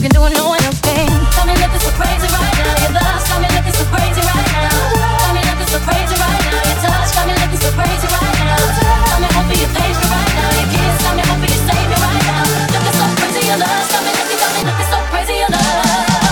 can do it, no one else can. Tell me looking so crazy right now. Your love's got me looking so crazy right now. Got me looking so crazy right now. Your touch got me looking so crazy right now. Got me hoping you thank me right now. Your kiss got me hoping you save me right now. Looking so crazy, your love's got me looking so crazy, your love.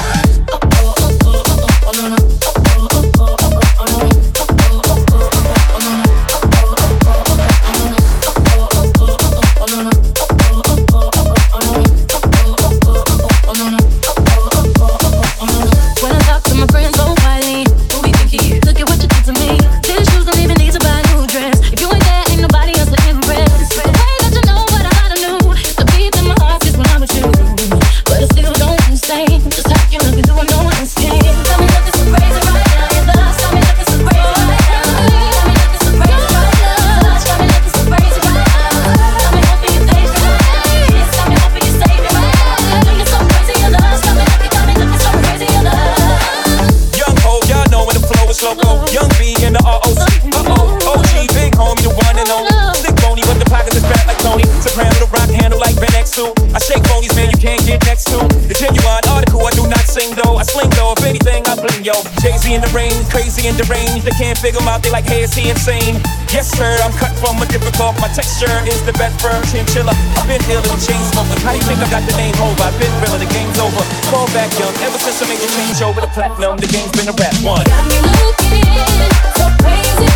Jay-Z in the rain, crazy and deranged. They can't figure him out, they like, hey, is he insane? Yes, sir, I'm cut from a different cloth. My texture is the best firm chinchilla. I've been dealing with chain smoking. How do you think I got the name Hov? I've been realer, the game's over. Fall back young, ever since I made the change over the platinum. The game's been a rap one. Got me looking so crazy.